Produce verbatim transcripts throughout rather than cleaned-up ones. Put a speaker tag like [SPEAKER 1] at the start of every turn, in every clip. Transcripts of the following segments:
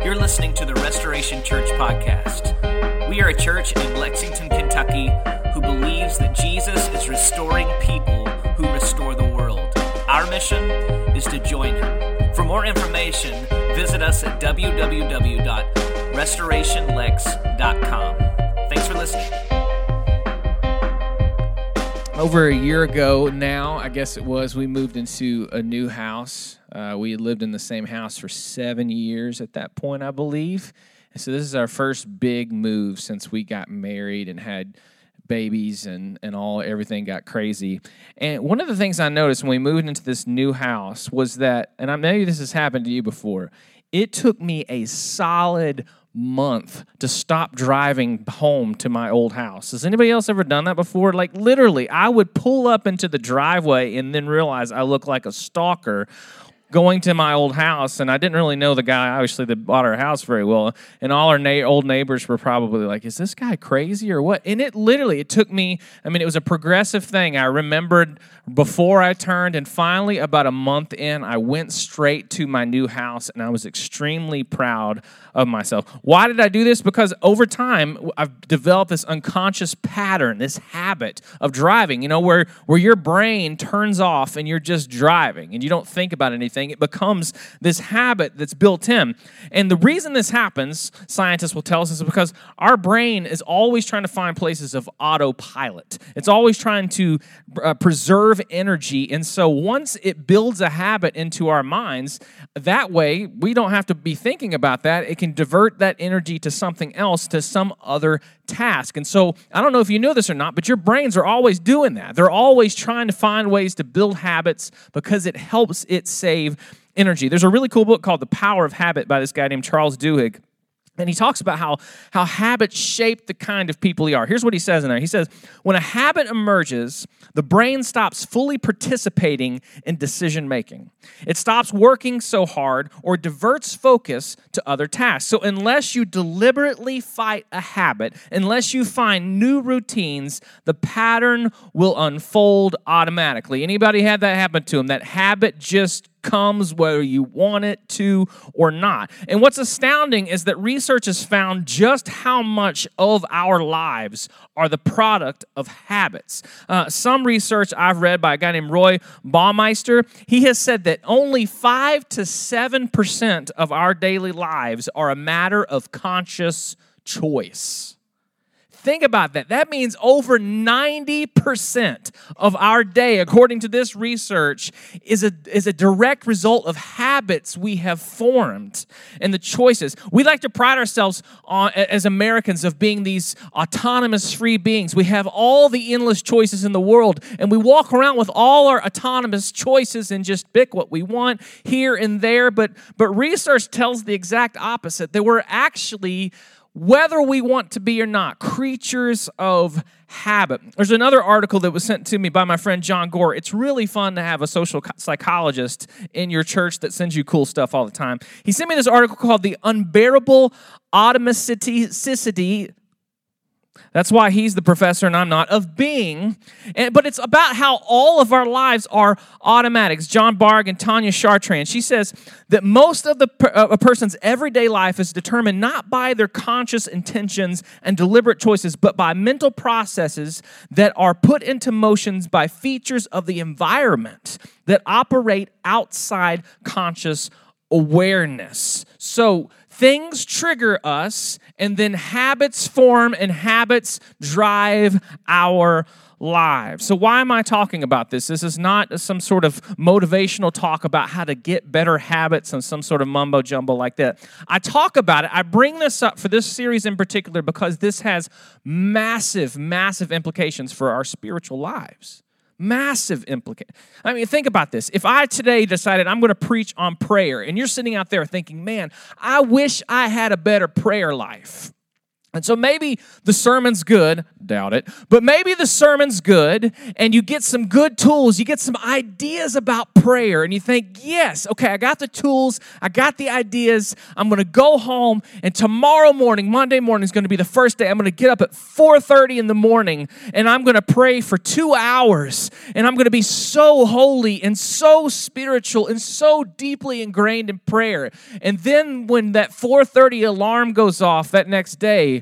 [SPEAKER 1] You're listening to the Restoration Church podcast. We are a church in Lexington, Kentucky, who believes that Jesus is restoring people who restore the world. Our mission is to join him. For more information, visit us at w w w dot restoration lex dot com. Thanks for listening.
[SPEAKER 2] Over a year ago now, I guess it was, we moved into a new house. Uh, we had lived in the same house for seven years at that point, I believe. And so this is our first big move since we got married and had babies and, and all, everything got crazy. And one of the things I noticed when we moved into this new house was that, and I maybe this has happened to you before, it took me a solid month to stop driving home to my old house. Has anybody else ever done that before? Like literally, I would pull up into the driveway and then realize I look like a stalker going to my old house, and I didn't really know the guy, obviously, that bought our house very well, and all our na- old neighbors were probably like, is this guy crazy or what? And it literally, it took me, I mean, it was a progressive thing. I remembered before I turned, and finally, about a month in, I went straight to my new house, and I was extremely proud of myself. Why did I do this? Because over time, I've developed this unconscious pattern, this habit of driving, you know, where, where your brain turns off and you're just driving, and you don't think about anything. It becomes this habit that's built in. And the reason this happens, scientists will tell us, is because our brain is always trying to find places of autopilot. It's always trying to uh, preserve energy. And so once it builds a habit into our minds, that way we don't have to be thinking about that. It can divert that energy to something else, to some other task. And so I don't know if you know this or not, but your brains are always doing that. They're always trying to find ways to build habits because it helps it save energy. There's a really cool book called The Power of Habit by this guy named Charles Duhigg. And he talks about how, how habits shape the kind of people you are. Here's what he says in there. He says, when a habit emerges, the brain stops fully participating in decision-making. It stops working so hard or diverts focus to other tasks. So unless you deliberately fight a habit, unless you find new routines, the pattern will unfold automatically. Anybody had that happen to them? That habit just comes whether you want it to or not. And what's astounding is that research has found just how much of our lives are the product of habits. Uh, some research I've read by a guy named Roy Baumeister, he has said that only five to seven percent of our daily lives are a matter of conscious choice. Think about that. That means over ninety percent of our day, according to this research, is a, is a direct result of habits we have formed and the choices. We like to pride ourselves on, as Americans, of being these autonomous free beings. We have all the endless choices in the world, and we walk around with all our autonomous choices and just pick what we want here and there. But, but research tells the exact opposite, that we're actually, whether we want to be or not, creatures of habit. There's another article that was sent to me by my friend John Gore. It's really fun to have a social psychologist in your church that sends you cool stuff all the time. He sent me this article called The Unbearable Automaticity, that's why he's the professor and I'm not, of being. And, but it's about how all of our lives are automatics. John Barg and Tanya Chartrand, she says that most of the uh, a person's everyday life is determined not by their conscious intentions and deliberate choices, but by mental processes that are put into motions by features of the environment that operate outside conscious awareness. So things trigger us, and then habits form, and habits drive our lives. So why am I talking about this? This is not some sort of motivational talk about how to get better habits and some sort of mumbo jumbo like that. I talk about it. I bring this up for this series in particular because this has massive, massive implications for our spiritual lives. Massive implication. I mean, think about this. If I today decided I'm going to preach on prayer, and you're sitting out there thinking, man, I wish I had a better prayer life. And so maybe the sermon's good, doubt it, but maybe the sermon's good and you get some good tools, you get some ideas about prayer and you think, yes, okay, I got the tools, I got the ideas, I'm going to go home and tomorrow morning, Monday morning is going to be the first day, I'm going to get up at four thirty in the morning and I'm going to pray for two hours and I'm going to be so holy and so spiritual and so deeply ingrained in prayer. And then when that four thirty alarm goes off that next day,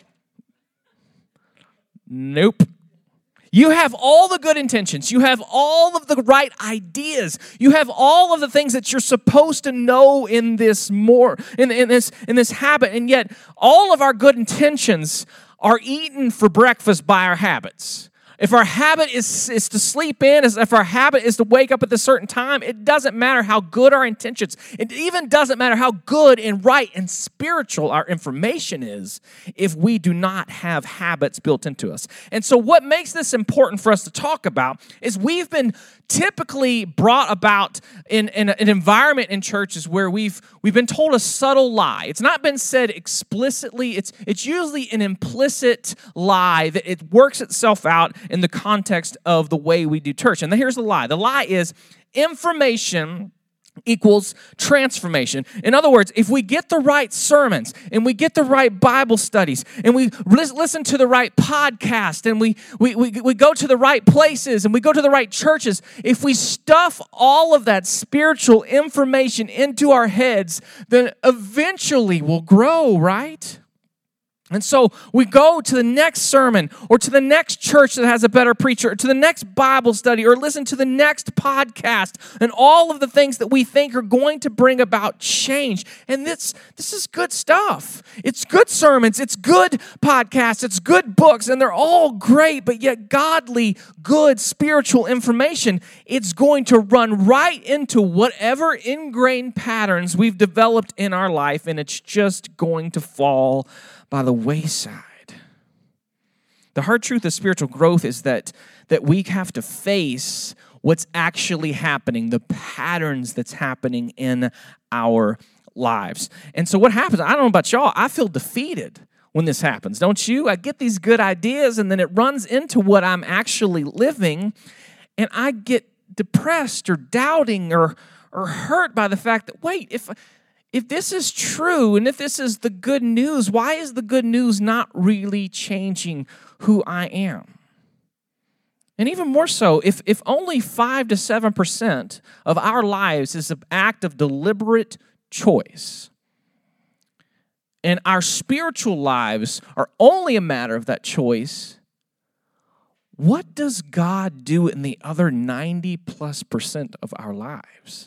[SPEAKER 2] nope. You have all the good intentions. You have all of the right ideas. You have all of the things that you're supposed to know in this more in, in this in this habit, and yet all of our good intentions are eaten for breakfast by our habits. If our habit is, is to sleep in, if our habit is to wake up at a certain time, it doesn't matter how good our intentions. It even doesn't matter how good and right and spiritual our information is if we do not have habits built into us. And so what makes this important for us to talk about is we've been typically brought about in, in an environment in churches where we've we've been told a subtle lie. It's not been said explicitly. It's it's usually an implicit lie that it works itself out in the context of the way we do church. And here's the lie. The lie is information equals transformation. In other words, if we get the right sermons and we get the right Bible studies and we listen to the right podcast and we, we, we, we go to the right places and we go to the right churches, if we stuff all of that spiritual information into our heads, then eventually we'll grow, right? And so we go to the next sermon or to the next church that has a better preacher or to the next Bible study or listen to the next podcast and all of the things that we think are going to bring about change. And this, this is good stuff. It's good sermons. It's good podcasts. It's good books. And they're all great, but yet godly, good spiritual information, it's going to run right into whatever ingrained patterns we've developed in our life, and it's just going to fall by the wayside. The hard truth of spiritual growth is that, that we have to face what's actually happening, the patterns that's happening in our lives. And so what happens, I don't know about y'all, I feel defeated when this happens, don't you? I get these good ideas and then it runs into what I'm actually living and I get depressed or doubting or, or hurt by the fact that, wait, if... If this is true and if this is the good news, why is the good news not really changing who I am? And even more so, if, if only five to seven percent of our lives is an act of deliberate choice, and our spiritual lives are only a matter of that choice, what does God do in the other ninety plus percent of our lives?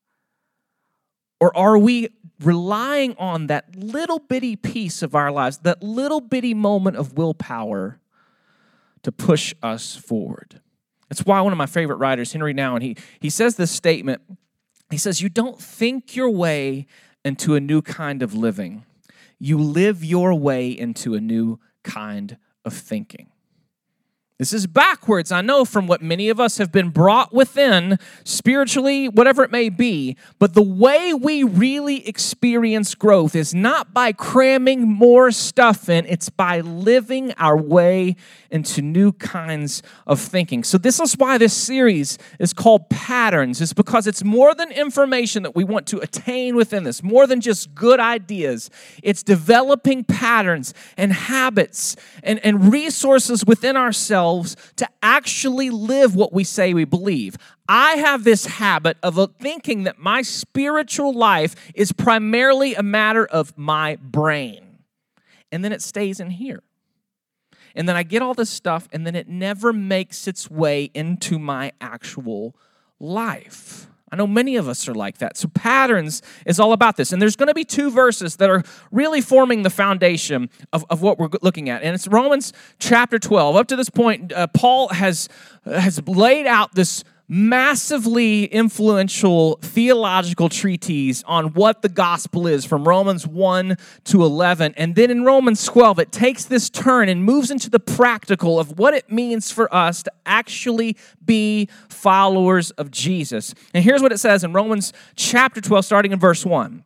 [SPEAKER 2] Or are we relying on that little bitty piece of our lives, that little bitty moment of willpower to push us forward? That's why one of my favorite writers, Henry Nouwen, he, he says this statement. He says, you don't think your way into a new kind of living. You live your way into a new kind of thinking. This is backwards, I know, from what many of us have been brought within, spiritually, whatever it may be. But the way we really experience growth is not by cramming more stuff in, it's by living our way into new kinds of thinking. So this is why this series is called Patterns. It's because it's more than information that we want to attain within this, more than just good ideas. It's developing patterns and habits and, and resources within ourselves to actually live what we say we believe. I have this habit of thinking that my spiritual life is primarily a matter of my brain. And then it stays in here. And then I get all this stuff, and then it never makes its way into my actual life. I know many of us are like that. So Patterns is all about this. And there's going to be two verses that are really forming the foundation of, of what we're looking at. And it's Romans chapter twelve. Up to this point, uh, Paul has, has laid out this massively influential theological treatise on what the gospel is from Romans one to eleven. And then in Romans twelve, it takes this turn and moves into the practical of what it means for us to actually be followers of Jesus. And here's what it says in Romans chapter twelve, starting in verse one.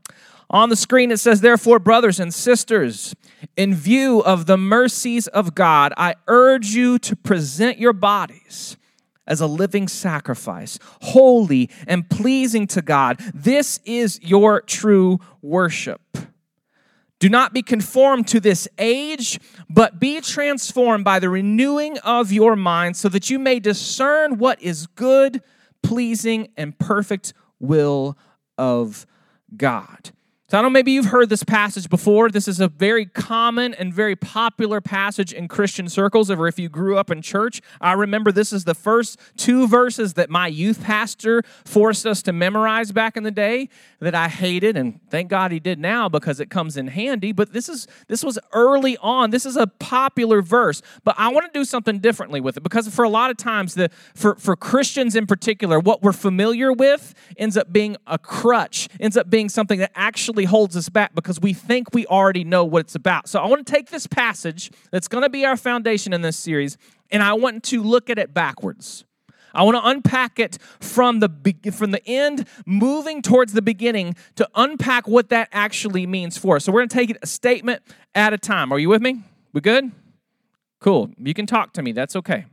[SPEAKER 2] On the screen it says, therefore, brothers and sisters, in view of the mercies of God, I urge you to present your bodies as a living sacrifice, holy and pleasing to God. This is your true worship. Do not be conformed to this age, but be transformed by the renewing of your mind so that you may discern what is good, pleasing, and perfect will of God. So I don't know, maybe you've heard this passage before. This is a very common and very popular passage in Christian circles, or if you grew up in church. I remember this is the first two verses that my youth pastor forced us to memorize back in the day that I hated, and thank God he did now because it comes in handy. But this is this was early on. This is a popular verse, but I want to do something differently with it because for a lot of times, the for, for Christians in particular, what we're familiar with ends up being a crutch, ends up being something that actually holds us back because we think we already know what it's about. So I want to take this passage that's going to be our foundation in this series, and I want to look at it backwards. I want to unpack it from the from the end, moving towards the beginning to unpack what that actually means for us. So we're going to take it a statement at a time. Are you with me? We good? Cool. You can talk to me. That's okay.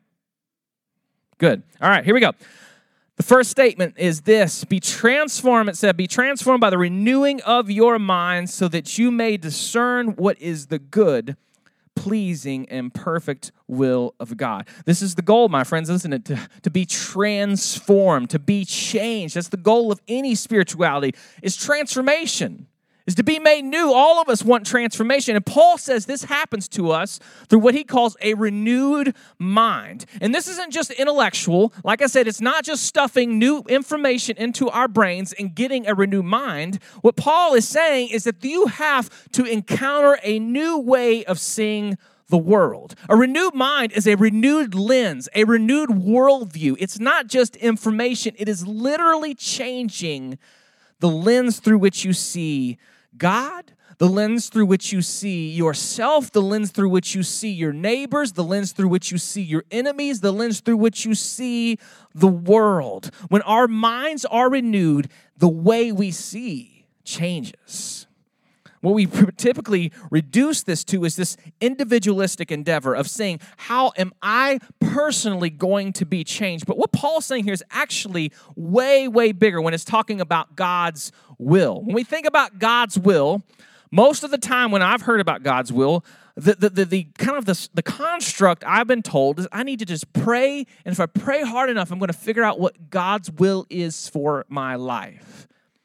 [SPEAKER 2] Good. All right, here we go. The first statement is this: be transformed, it said, be transformed by the renewing of your mind so that you may discern what is the good, pleasing, and perfect will of God. This is the goal, my friends, isn't it? To, to be transformed, to be changed. That's the goal of any spirituality, is transformation, is to be made new. All of us want transformation. And Paul says this happens to us through what he calls a renewed mind. And this isn't just intellectual. Like I said, it's not just stuffing new information into our brains and getting a renewed mind. What Paul is saying is that you have to encounter a new way of seeing the world. A renewed mind is a renewed lens, a renewed worldview. It's not just information. It is literally changing the lens through which you see God, the lens through which you see yourself, the lens through which you see your neighbors, the lens through which you see your enemies, the lens through which you see the world. When our minds are renewed, the way we see changes. What we typically reduce this to is this individualistic endeavor of saying, how am I personally going to be changed? But what Paul's saying here is actually way, way bigger when it's talking about God's will. When we think about God's will, most of the time when I've heard about God's will, the, the, the, the kind of the, the construct I've been told is I need to just pray, and if I pray hard enough, I'm going to figure out what God's will is for my life.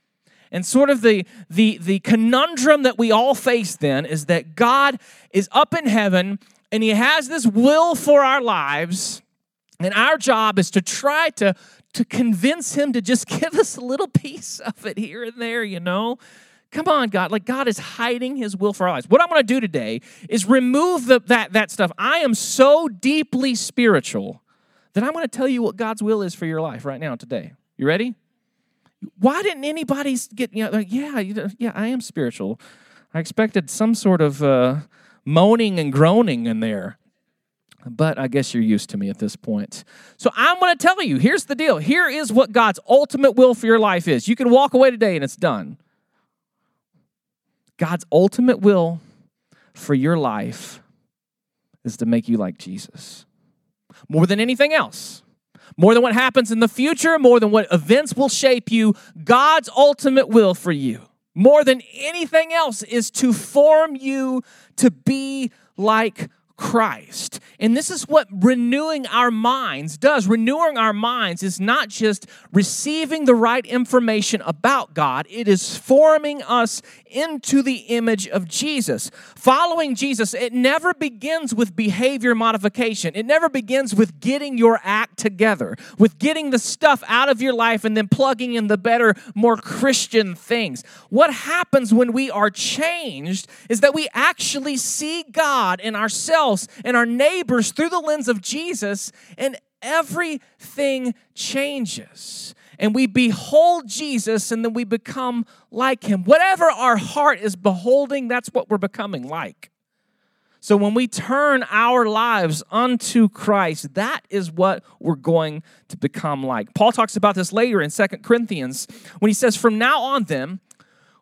[SPEAKER 2] And sort of the, the, the conundrum that we all face then is that God is up in heaven and he has this will for our lives, and our job is to try to, to convince him to just give us a little piece of it here and there, you know? Come on, God. Like, God is hiding his will for our lives. What I'm going to do today is remove the, that, that stuff. I am so deeply spiritual that I'm going to tell you what God's will is for your life right now today. You ready? Why didn't anybody get, you know, like, yeah, yeah, I am spiritual. I expected some sort of uh, moaning and groaning in there. But I guess you're used to me at this point. So I'm going to tell you, here's the deal. Here is what God's ultimate will for your life is. You can walk away today and it's done. God's ultimate will for your life is to make you like Jesus. More than anything else. More than what happens in the future, more than what events will shape you, God's ultimate will for you, more than anything else, is to form you to be like Christ. And this is what renewing our minds does. Renewing our minds is not just receiving the right information about God. It is forming us into the image of Jesus. Following Jesus, it never begins with behavior modification. It never begins with getting your act together, with getting the stuff out of your life and then plugging in the better, more Christian things. What happens when we are changed is that we actually see God in ourselves and our neighbors through the lens of Jesus, and everything changes. And we behold Jesus, and then we become like him. Whatever our heart is beholding, that's what we're becoming like. So when we turn our lives unto Christ, that is what we're going to become like. Paul talks about this later in Second Corinthians when he says, from now on then,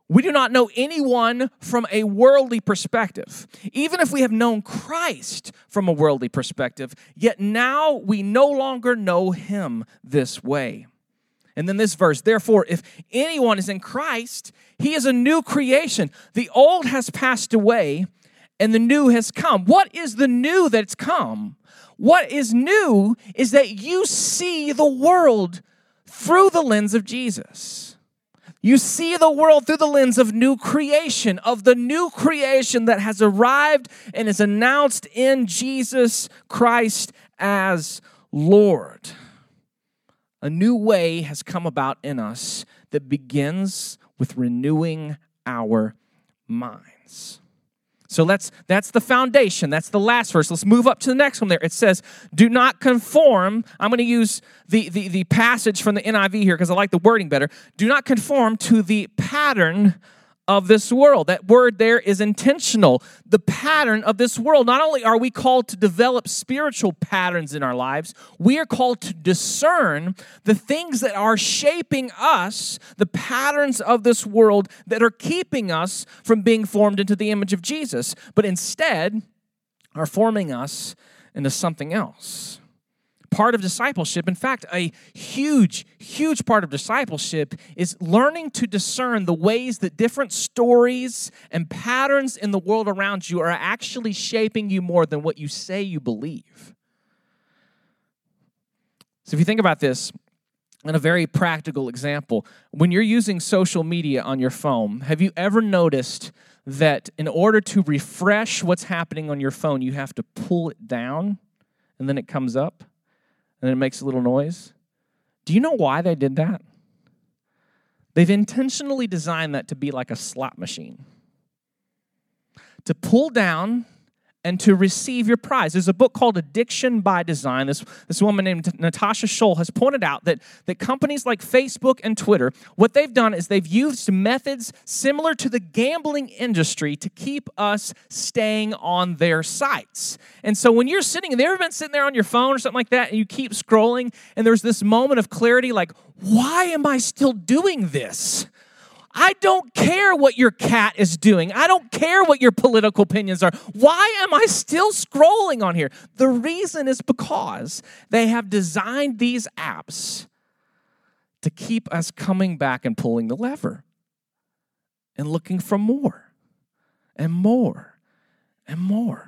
[SPEAKER 2] We do not know anyone from a worldly perspective, even if we have known Christ from a worldly perspective, yet now we no longer know him this way. And then this verse, therefore, if anyone is in Christ, he is a new creation. The old has passed away and the new has come. What is the new that's come? What is new is that you see the world through the lens of Jesus. You see the world through the lens of new creation, of the new creation that has arrived and is announced in Jesus Christ as Lord. A new way has come about in us that begins with renewing our minds. So let's, that's the foundation. That's the last verse. Let's move up to the next one there. It says, do not conform. I'm going to use the, the, the passage from the N I V here because I like the wording better. Do not conform to the pattern of this world. That word there is intentional. The pattern of this world. Not only are we called to develop spiritual patterns in our lives, we are called to discern the things that are shaping us, the patterns of this world that are keeping us from being formed into the image of Jesus, but instead are forming us into something else. Part of discipleship, in fact, a huge, huge part of discipleship is learning to discern the ways that different stories and patterns in the world around you are actually shaping you more than what you say you believe. So if you think about this, in a very practical example, when you're using social media on your phone, have you ever noticed that in order to refresh what's happening on your phone, you have to pull it down and then it comes up? And it makes a little noise. Do you know why they did that? They've intentionally designed that to be like a slot machine. To pull down and to receive your prize. There's a book called Addiction by Design. This, this woman named Natasha Schull has pointed out that, that companies like Facebook and Twitter, what they've done is they've used methods similar to the gambling industry to keep us staying on their sites. And so when you're sitting, have you ever been sitting there on your phone or something like that and you keep scrolling and there's this moment of clarity like, why am I still doing this? I don't care what your cat is doing. I don't care what your political opinions are. Why am I still scrolling on here? The reason is because they have designed these apps to keep us coming back and pulling the lever and looking for more and more and more.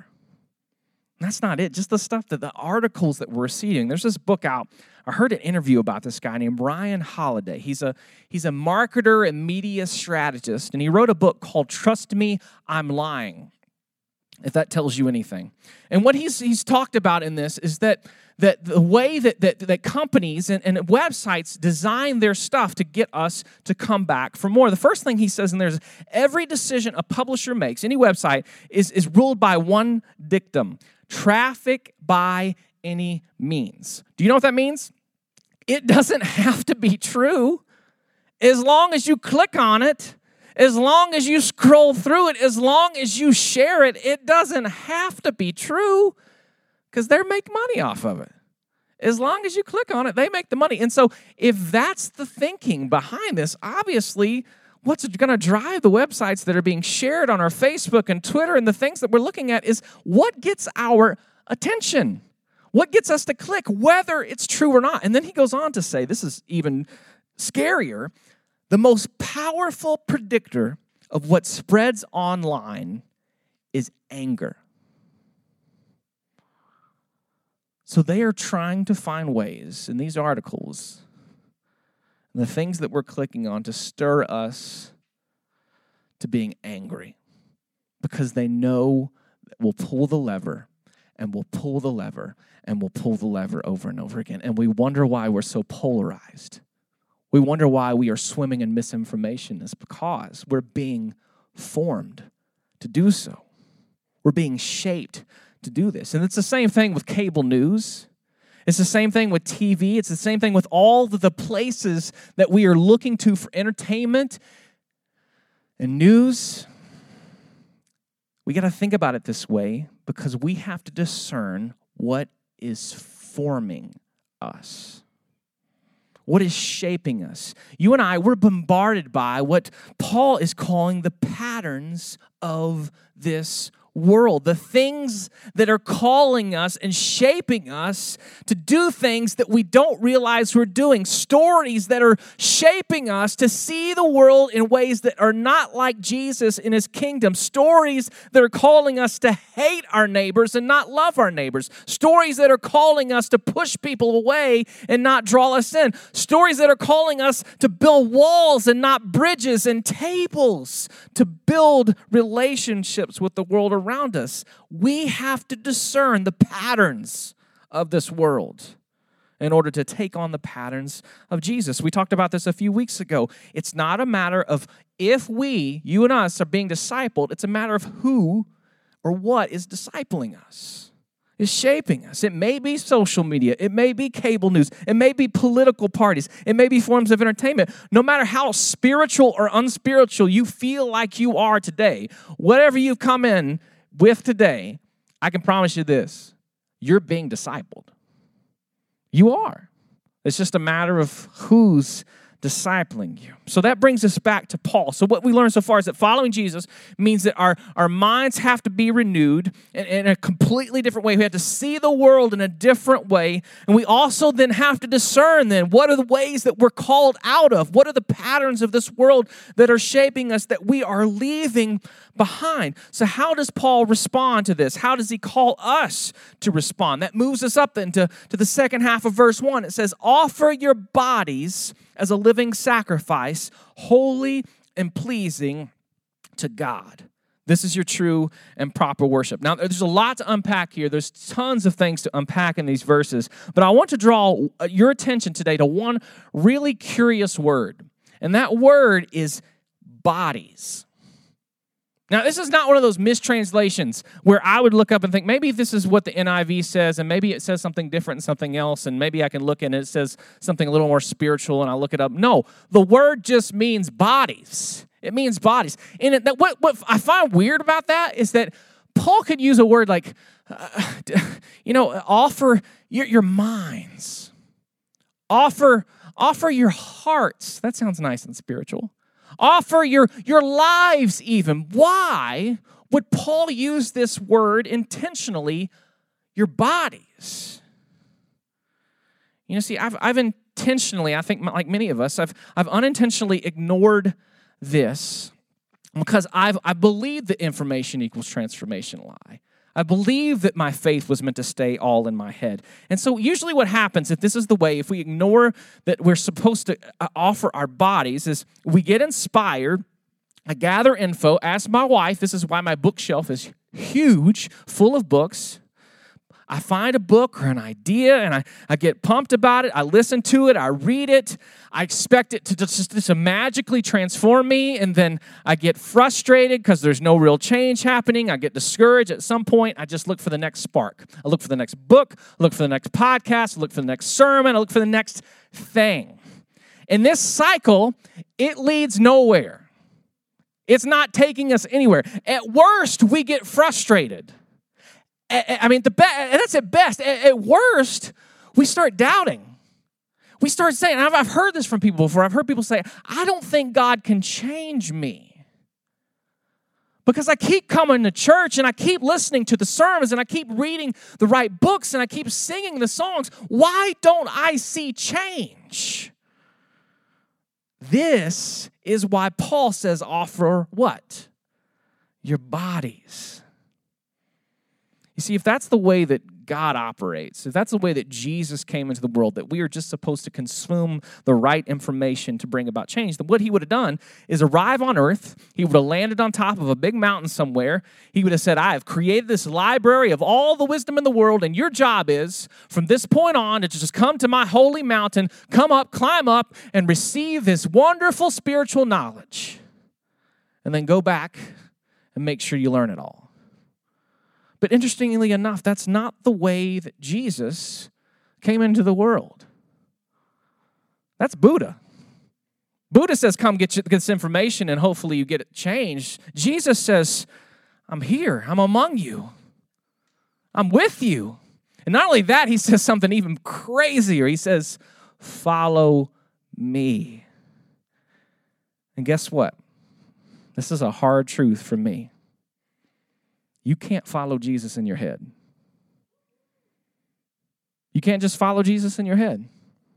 [SPEAKER 2] And that's not it. Just the stuff that the articles that we're receiving. There's this book out. I heard an interview about this guy named Ryan Holiday. He's a he's a marketer and media strategist, and he wrote a book called Trust Me, I'm Lying, if that tells you anything. And what he's he's talked about in this is that that the way that that, that companies and, and websites design their stuff to get us to come back for more. The first thing he says in there is every decision a publisher makes, any website, is, is ruled by one dictum. Traffic by any means. Do you know what that means? It doesn't have to be true. As long as you click on it, as long as you scroll through it, as long as you share it, it doesn't have to be true because they make money off of it. As long as you click on it, they make the money. And so if that's the thinking behind this, obviously what's going to drive the websites that are being shared on our Facebook and Twitter and the things that we're looking at is what gets our attention. What gets us to click, whether it's true or not. And then he goes on to say, this is even scarier, the most powerful predictor of what spreads online is anger. So they are trying to find ways in these articles, the things that we're clicking on, to stir us to being angry because they know that we'll pull the lever and we'll pull the lever and we'll pull the lever over and over again. And we wonder why we're so polarized. We wonder why we are swimming in misinformation. It's because we're being formed to do so. We're being shaped to do this. And it's the same thing with cable news. It's the same thing with T V. It's the same thing with all the places that we are looking to for entertainment and news. We got to think about it this way because we have to discern what is forming us. What is shaping us? You and I, we're bombarded by what Paul is calling the patterns of this world, the things that are calling us and shaping us to do things that we don't realize we're doing, stories that are shaping us to see the world in ways that are not like Jesus in his kingdom, stories that are calling us to hate our neighbors and not love our neighbors, stories that are calling us to push people away and not draw us in, stories that are calling us to build walls and not bridges, and tables to build relationships with the world around around us. We have to discern the patterns of this world in order to take on the patterns of Jesus. We talked about this a few weeks ago. It's not a matter of if we, you and us, are being discipled. It's a matter of who or what is discipling us, is shaping us. It may be social media. It may be cable news. It may be political parties. It may be forms of entertainment. No matter how spiritual or unspiritual you feel like you are today, whatever you've come in with today, I can promise you this: you're being discipled. You are. It's just a matter of who's discipling you. So that brings us back to Paul. So what we learned so far is that following Jesus means that our, our minds have to be renewed in, in a completely different way. We have to see the world in a different way. And we also then have to discern then what are the ways that we're called out of? What are the patterns of this world that are shaping us that we are leaving behind? So how does Paul respond to this? How does he call us to respond? That moves us up then to, to the second half of verse one. It says, offer your bodies as a living sacrifice, holy and pleasing to God. This is your true and proper worship. Now, there's a lot to unpack here. There's tons of things to unpack in these verses, but I want to draw your attention today to one really curious word, and that word is bodies. Now, this is not one of those mistranslations where I would look up and think, maybe this is what the N I V says, and maybe it says something different and something else, and maybe I can look and it says something a little more spiritual, and I'll look it up. No, the word just means bodies. It means bodies. And it, that, what, what I find weird about that is that Paul could use a word like, uh, you know, offer your, your minds. Offer, offer your hearts. That sounds nice and spiritual. Offer your, your lives even. Why would Paul use this word intentionally, your bodies? You know, see, I've, I've intentionally, I think like many of us, I've, I've unintentionally ignored this because I've, I believe that information equals transformation lie. I believe that my faith was meant to stay all in my head. And so usually what happens, if this is the way, if we ignore that we're supposed to offer our bodies, is we get inspired, I gather info, ask my wife, this is why my bookshelf is huge, full of books. I find a book or an idea, and I, I get pumped about it. I listen to it. I read it. I expect it to just to magically transform me, and then I get frustrated because there's no real change happening. I get discouraged. At some point, I just look for the next spark. I look for the next book. I look for the next podcast. I look for the next sermon. I look for the next thing. In this cycle, it leads nowhere. It's not taking us anywhere. At worst, we get frustrated. I mean, the be- and that's at best. At worst, we start doubting. We start saying, I've, I've heard this from people before. I've heard people say, I don't think God can change me. Because I keep coming to church and I keep listening to the sermons and I keep reading the right books and I keep singing the songs. Why don't I see change? This is why Paul says offer what? Your bodies. You see, if that's the way that God operates, if that's the way that Jesus came into the world, that we are just supposed to consume the right information to bring about change, then what he would have done is arrive on earth, he would have landed on top of a big mountain somewhere, he would have said, I have created this library of all the wisdom in the world, and your job is, from this point on, to just come to my holy mountain, come up, climb up, and receive this wonderful spiritual knowledge, and then go back and make sure you learn it all. But interestingly enough, that's not the way that Jesus came into the world. That's Buddha. Buddha says, come get, you, get this information and hopefully you get it changed. Jesus says, I'm here. I'm among you. I'm with you. And not only that, he says something even crazier. He says, follow me. And guess what? This is a hard truth for me. You can't follow Jesus in your head. You can't just follow Jesus in your head.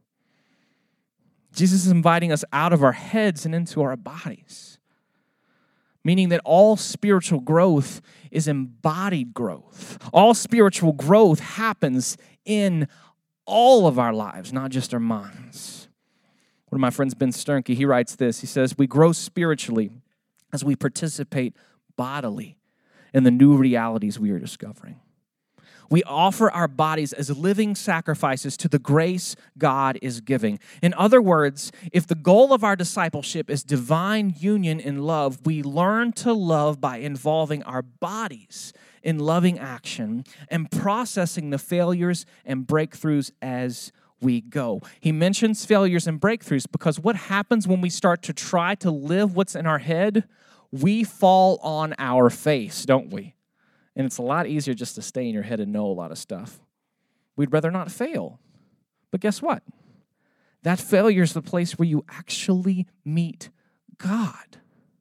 [SPEAKER 2] Jesus is inviting us out of our heads and into our bodies, meaning that all spiritual growth is embodied growth. All spiritual growth happens in all of our lives, not just our minds. One of my friends, Ben Sternke, he writes this. He says, we grow spiritually as we participate bodily in the new realities we are discovering. We offer our bodies as living sacrifices to the grace God is giving. In other words, if the goal of our discipleship is divine union in love, we learn to love by involving our bodies in loving action and processing the failures and breakthroughs as we go. He mentions failures and breakthroughs because what happens when we start to try to live what's in our head? We fall on our face, don't we? And it's a lot easier just to stay in your head and know a lot of stuff. We'd rather not fail. But guess what? That failure is the place where you actually meet God.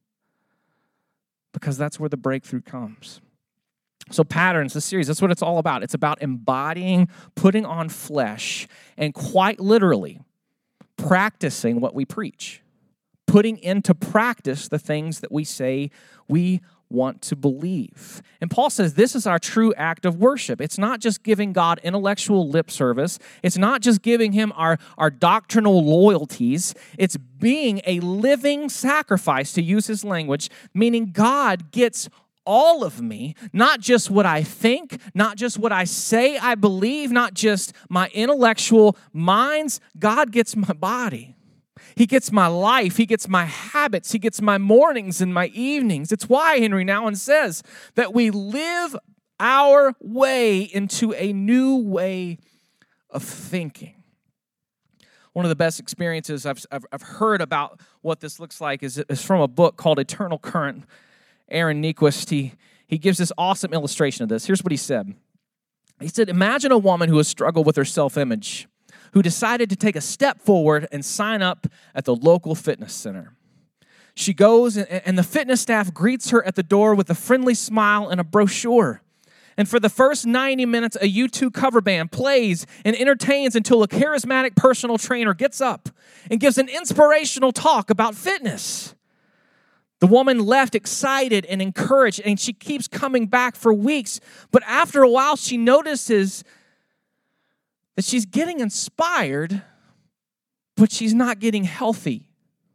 [SPEAKER 2] Because that's where the breakthrough comes. So Patterns, the series, that's what it's all about. It's about embodying, putting on flesh, and quite literally practicing what we preach. Putting into practice the things that we say we want to believe. And Paul says this is our true act of worship. It's not just giving God intellectual lip service. It's not just giving him our, our doctrinal loyalties. It's being a living sacrifice, to use his language, meaning God gets all of me, not just what I think, not just what I say I believe, not just my intellectual minds. God gets my body. He gets my life. He gets my habits. He gets my mornings and my evenings. It's why Henry Nouwen says that we live our way into a new way of thinking. One of the best experiences I've, I've, I've heard about what this looks like is, is from a book called Eternal Current. Aaron Nyquist, he, he gives this awesome illustration of this. Here's what he said. He said, imagine a woman who has struggled with her self-image, who decided to take a step forward and sign up at the local fitness center. She goes, and the fitness staff greets her at the door with a friendly smile and a brochure. And for the first ninety minutes, a U two cover band plays and entertains until a charismatic personal trainer gets up and gives an inspirational talk about fitness. The woman left excited and encouraged, and she keeps coming back for weeks. But after a while, she notices that she's getting inspired, but she's not getting healthy.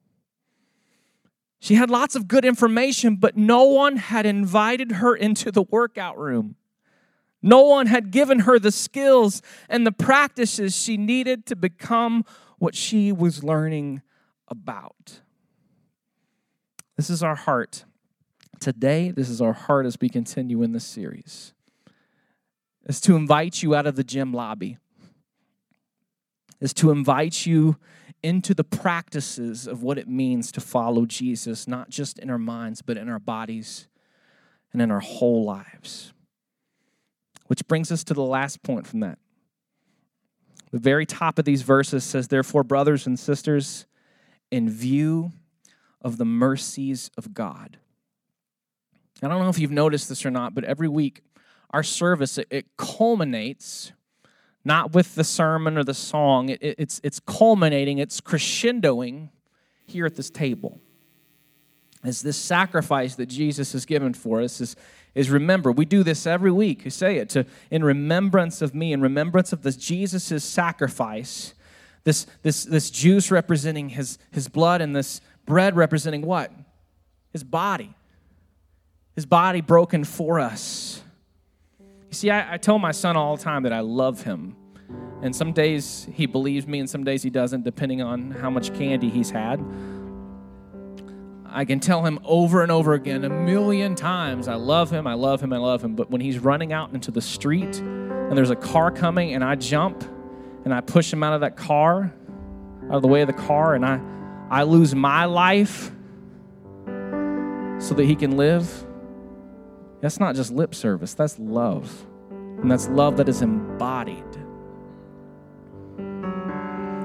[SPEAKER 2] She had lots of good information, but no one had invited her into the workout room. No one had given her the skills and the practices she needed to become what she was learning about. This is our heart. Today, this is our heart as we continue in this series. Is to invite you out of the gym lobby. Is to invite you into the practices of what it means to follow Jesus, not just in our minds, but in our bodies and in our whole lives. Which brings us to the last point from that. The very top of these verses says, therefore, brothers and sisters, in view of the mercies of God. I don't know if you've noticed this or not, but every week our service, it, it culminates not with the sermon or the song. It, it, it's, it's culminating, it's crescendoing here at this table. As this sacrifice that Jesus has given for us is, is remember, we do this every week. We say it, to in remembrance of me, in remembrance of this Jesus' sacrifice, this, this, this juice representing his, his blood and this bread representing what? His body. His body broken for us. You see, I, I tell my son all the time that I love him. And some days he believes me and some days he doesn't, depending on how much candy he's had. I can tell him over and over again, a million times, I love him, I love him, I love him. But when he's running out into the street and there's a car coming and I jump and I push him out of that car, out of the way of the car, and I I lose my life so that he can live. That's not just lip service. That's love. And that's love that is embodied.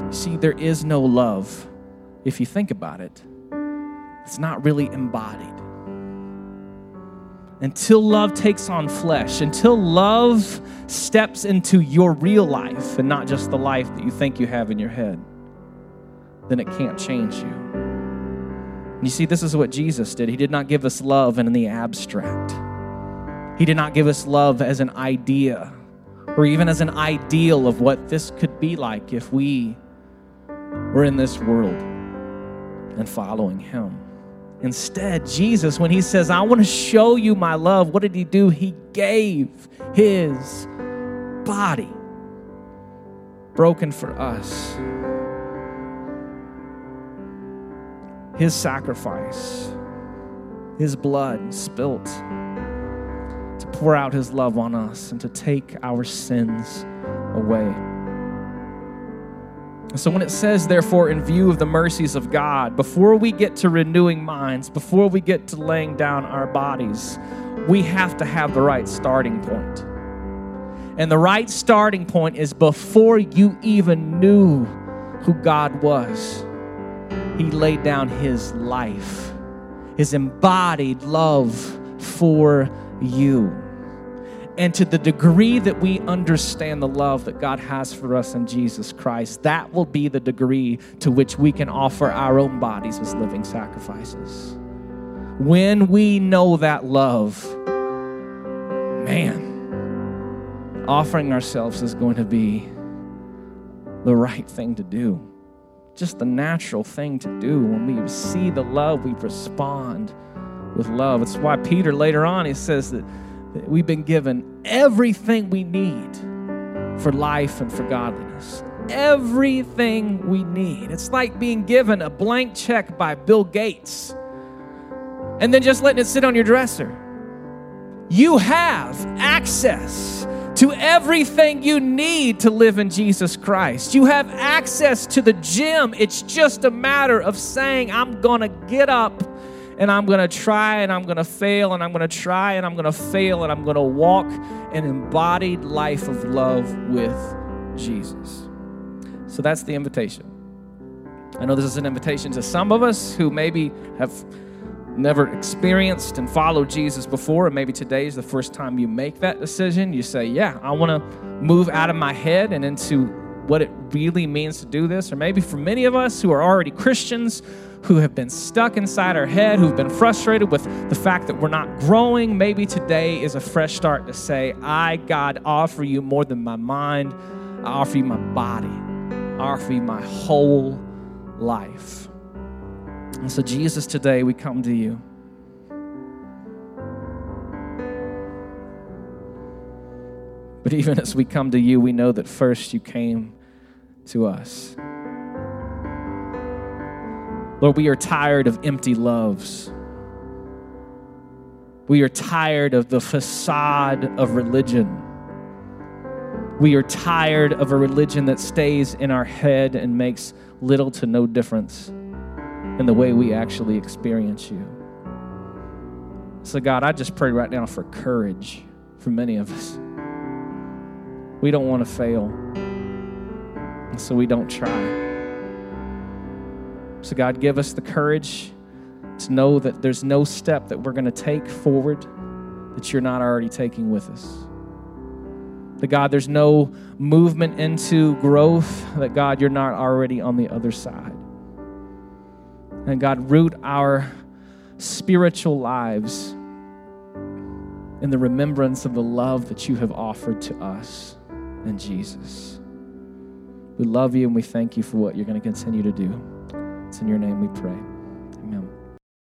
[SPEAKER 2] See, there is no love, if you think about it. It's not really embodied. Until love takes on flesh, until love steps into your real life and not just the life that you think you have in your head, then it can't change you. And you see, this is what Jesus did. He did not give us love in the abstract. He did not give us love as an idea or even as an ideal of what this could be like if we were in this world and following him. Instead, Jesus, when he says, I want to show you my love, what did he do? He gave his body broken for us. His sacrifice, his blood spilt to pour out his love on us and to take our sins away. So when it says, therefore, in view of the mercies of God, before we get to renewing minds, before we get to laying down our bodies, we have to have the right starting point. And the right starting point is before you even knew who God was, he laid down his life, his embodied love for you. And to the degree that we understand the love that God has for us in Jesus Christ, that will be the degree to which we can offer our own bodies as living sacrifices. When we know that love, man, offering ourselves is going to be the right thing to do. Just the natural thing to do. When we see the love, we respond with love. It's why Peter later on, he says that we've been given everything we need for life and for godliness. Everything we need. It's like being given a blank check by Bill Gates and then just letting it sit on your dresser. You have access to everything you need to live in Jesus Christ. You have access to the gym. It's just a matter of saying, I'm going to get up and I'm going to try and I'm going to fail and I'm going to try and I'm going to fail and I'm going to walk an embodied life of love with Jesus. So that's the invitation. I know this is an invitation to some of us who maybe have never experienced and followed Jesus before, and maybe today is the first time you make that decision. You say, yeah, I want to move out of my head and into what it really means to do this. Or maybe for many of us who are already Christians, who have been stuck inside our head, who've been frustrated with the fact that we're not growing, maybe today is a fresh start to say, I, God, offer you more than my mind. I offer you my body. I offer you my whole life. And so, Jesus, today we come to you. But even as we come to you, we know that first you came to us. Lord, we are tired of empty loves. We are tired of the facade of religion. We are tired of a religion that stays in our head and makes little to no difference in the way we actually experience you. So God, I just pray right now for courage for many of us. We don't want to fail, and so we don't try. So God, give us the courage to know that there's no step that we're going to take forward that you're not already taking with us. That God, there's no movement into growth that God, you're not already on the other side. And God, root our spiritual lives in the remembrance of the love that you have offered to us in Jesus. We love you and we thank you for what you're going to continue to do. It's in your name we pray.